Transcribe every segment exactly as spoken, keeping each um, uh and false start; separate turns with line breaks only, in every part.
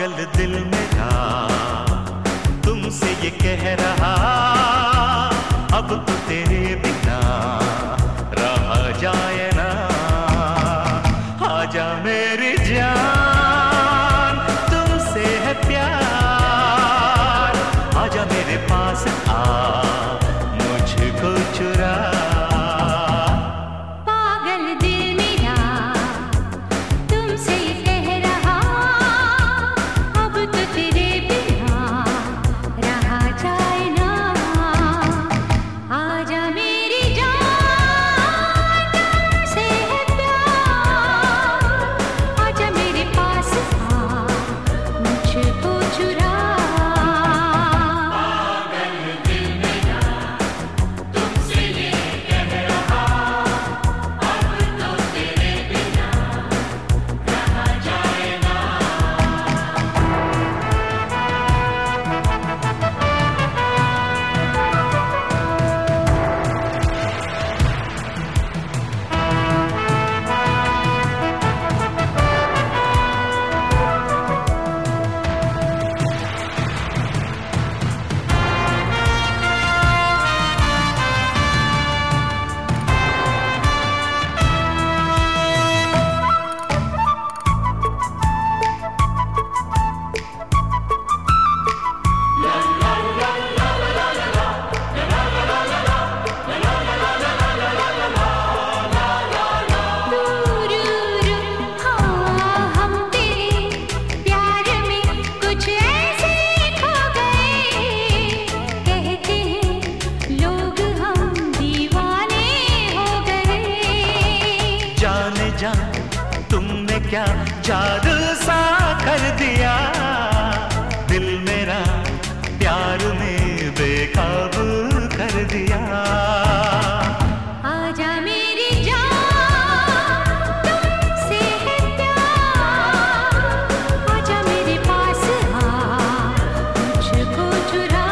पागल दिल मेरा तुमसे ये कह रहा, अब तो तेरे बिना रहा जाए ना। आजा मेरी जान तुमसे है प्यार, आजा मेरे पास आ मुझको चुरा। तुमने क्या जादू सा कर दिया, दिल मेरा प्यार में बेकाबू कर दिया।
आजा मेरी जान तुमसे है प्यार, आजा मेरे पास आ मुझको चुरा।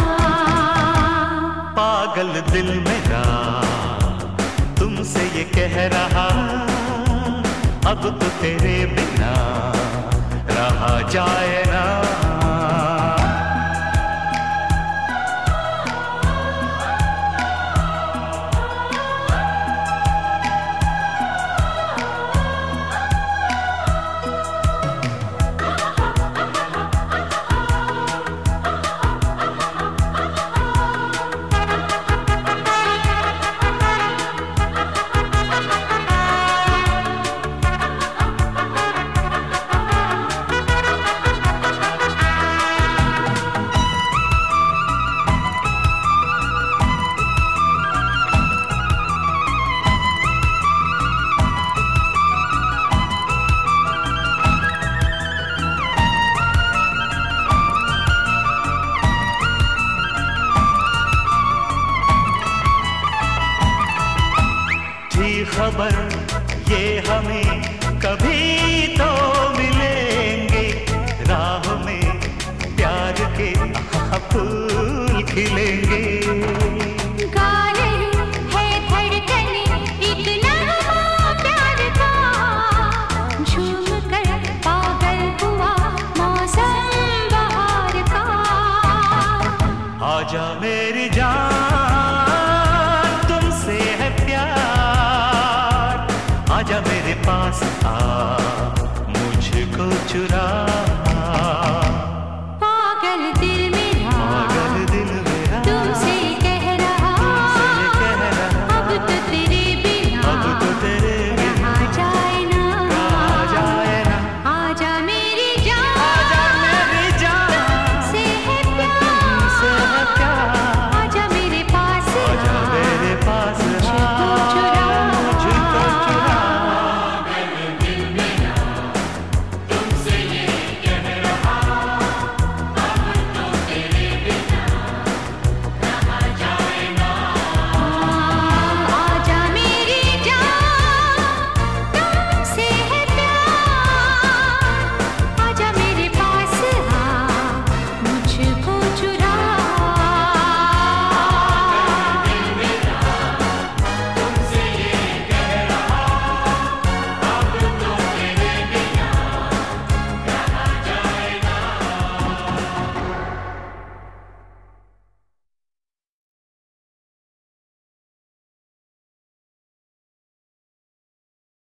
पागल दिल मेरा तुमसे ये कह रहा, अब तो तेरे बिना रहा जाए ना। खबर ये हमें कभी तो मिलेंगे, राह में प्यार के फूल खिलेंगे।
गाने है धड़कने एक नगमा प्यार का, झूम कर पागल हुआ मौसम बहार का।
आजा मेरी जान आजा मेरे पास आ